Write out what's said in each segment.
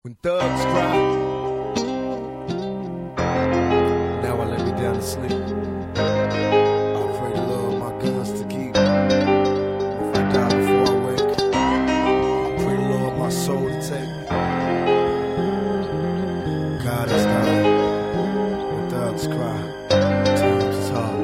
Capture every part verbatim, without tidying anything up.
When thugs cry, now I lay me down to sleep. I pray the Lord my guns to keep. If I die before I wake, I pray the Lord my soul to take. God is God. When thugs cry, times is hard.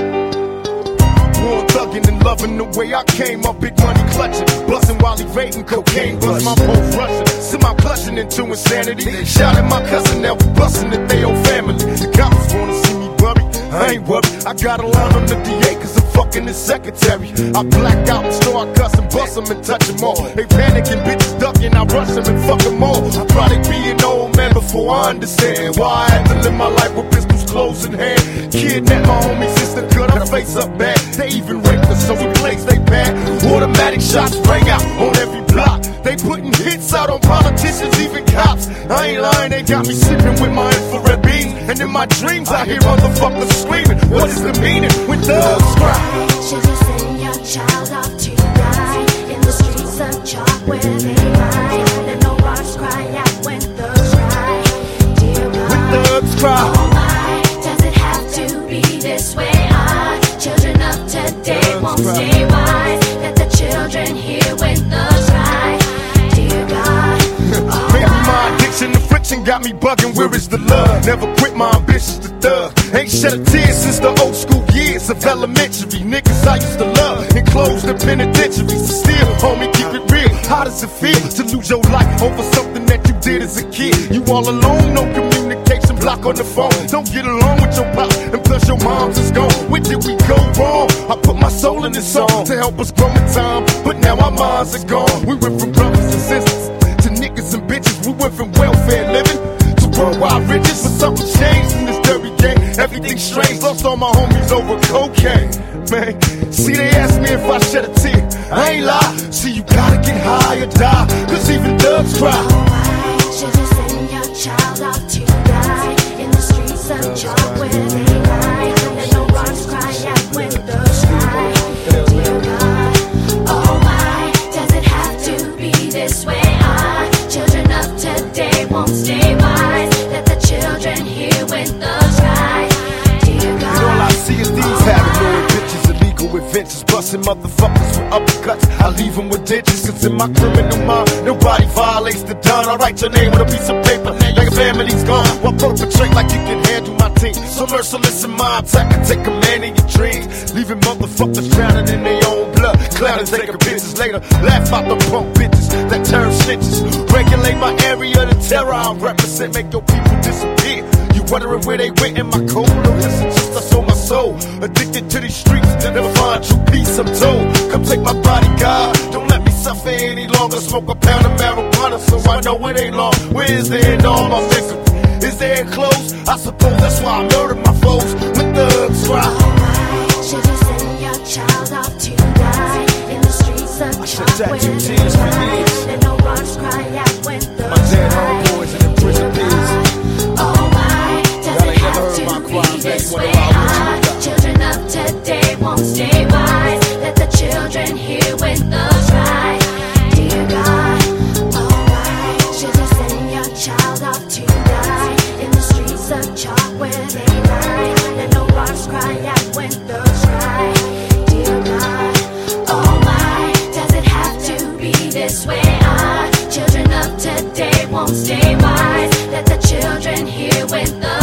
Born thuggin' and loving the way I came up, big money clutching, bustin' while evading cocaine, bust my post rushing. Send my clutching into insanity. Shout at my cousin, now we bustin' at they old family. The cops wanna see me worry, I ain't worried. I got a line on the D A cause I'm fucking his secretary. I black out and start cussing, bust them and touch them all. They panicking, bitches ducking, I rush them and fuck them all. I probably be an old man before I understand why I had to live my life with pistols close in hand. Kidnap my homie sister, cut her face up bad. They even raped her, so we place they bad. Automatic shots ring out on every block. They putting hits out on politicians, even cops. I ain't lying, they got me sleeping with my infrared beams. And in my dreams I hear motherfuckers screaming. What is the meaning when thugs cry? Should you send your child off to die in the streets of chalk where they lie? Let no rocks cry out when thugs cry. Dear God, when thugs cry. Oh my, does it have to be this way? Our children of today thugs won't cry. Stay wise. Let the children hear when thugs cry. Dear God, oh maybe my addiction to friction got me bugging. Where is the love? Never quit my ambitions to thug. Ain't shed a tear since the old school years of elementary. Niggas I used to love enclosed in penitentiaries. Still, homie, keep it real. How does it feel to lose your life over something that you did as a kid? You all alone, no communication, block on the phone. Don't get along with your pop, and plus your mom's is gone. Where did we go wrong? I put my soul in this song to help us grow in time, but now our minds are gone. We went from brothers and sisters to niggas and bitches. We went from welfare living to worldwide riches. But something changed in this dirty game. Everything's strange. Lost all my homies over cocaine. Man, see they asked me if I shed a tear. I ain't lie. See you gotta get high or die, cause even thugs cry. Oh why should you send your child off to die in the streets of chalk where they lie? Let no rocks cry out when thugs cry. Dear God, oh why does it have to be this way? Our children of today won't stay wise. Let the children hear when thugs cry. Dear God, and all I see is these paranoid bitches, illegal adventures, busting motherfuckers with uppercuts. I leave them with ditches, cause in my criminal mind, nobody violates the dawn. I write your name on a piece of paper, like a family's gone. While perpetrate like you can handle my team. So merciless in my attack and take command in your dreams. Leaving motherfuckers drowning in their own blood. Clowning, taking bitches later. Laugh out the punk bitches that turn snitches. Regulate my area, the terror I represent. Make your people disappear. You wondering where they went in my code? No, listen, just I sold my soul. Addicted to these streets, never find true peace, I'm told. Come take my body, God. Don't let me suffer any longer. Smoke a pound of marijuana so I know it ain't long. Where is the end all my misery? Is there close? I suppose that's why I murdered my foes. When thugs cry. oh why should you send your child off to die in the streets of chalk where they lie? Let no rocks cry out when thugs My dead cry. homeboys in the prison pills. Oh why does it have to be this way? Our children of today won't stay wise. Let the children hear when thugs cry. Dear God, oh why should you send your child off to die in the streets of chalk where they lie? Let no rocks cry out when thugs cry. Dear God, oh why does it have to be this way? Our children of today won't stay wise. Let the children hear when thugs